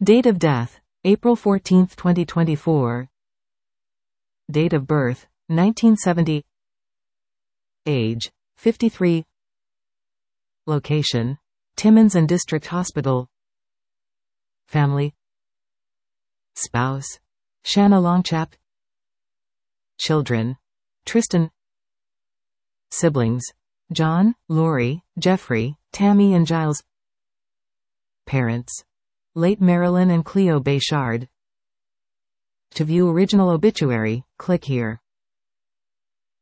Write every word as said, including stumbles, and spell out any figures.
Date of death, April fourteenth, twenty twenty-four. Date of birth, nineteen seventy. Age, fifty-three. Location, Timmins and District Hospital. Family. Spouse, Shanna Longchap. Children, Tristan. Siblings, John, Lori, Jeffrey, Tammy and Giles. Parents, late Marilyn and Cleo Bayshard. To view original obituary, click here.